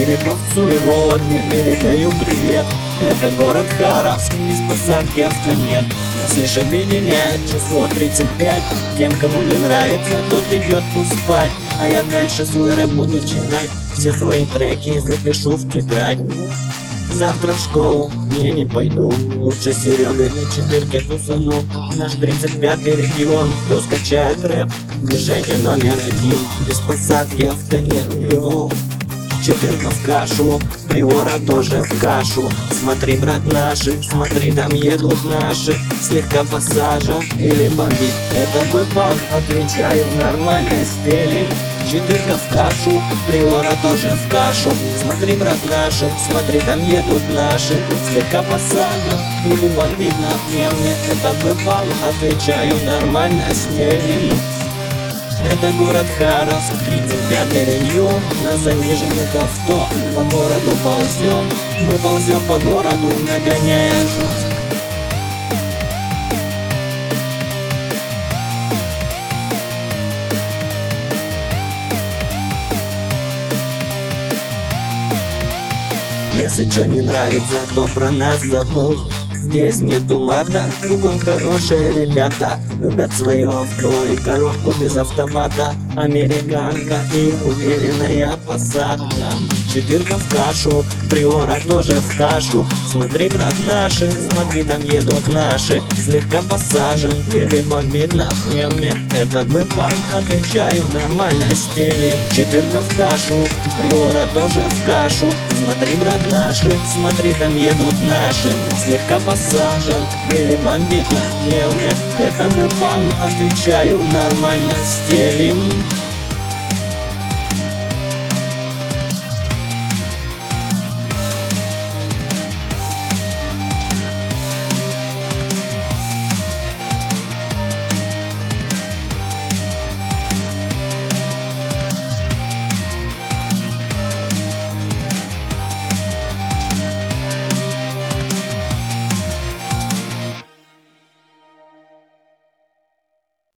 Череповцу и Володе передаю привет. Это город Харовск, из посадки авто нет. Слышь, объединяет число 35. Тем, кому не нравится, тот идет спать. А я дальше свой рэп буду читать. Все свои треки запишу в тетрадь. Завтра в школу я не пойду. Лучше Серега на четырке тусану. Наш 35-й регион, кто скачает рэп. Движение номер 1, без посадки авто нет. Четырка в кашу, Приора тоже в кашу. Смотри, брат, наши, смотри, там едут наши. Слегка пассажа или бомбит. Это мой банк, отвечаю в нормальной стиле. Четырка в кашу, Приора тоже в кашу. Смотри, брат, наши, смотри, там едут наши. Слегка пассажа или бомбит на мне. Это мой банк, отвечаю в нормальной стиле. Это город Харовск, 35-й регион. На заниженных авто по городу ползем. Мы ползем по городу, нагоняя жуть. Если что не нравится, то про нас забыл. Здесь нету мата, кругом хорошие ребята. Любят свое авто и коробку без автомата. Американка и уверенная посадка. Четырка в кашу, Приора тоже в кашу. Смотри, брат, наши, смотри, там едут наши. Слегка посажен, или бомбит на феме. Этот мы парк, отвечаю в нормальной стиле. Четырка в кашу, Приора тоже в кашу. Смотри, брат, наши, смотри, там едут наши. Слегка посажен, или бомбит на феме. Это мы парк, отвечаю в нормальной стиле.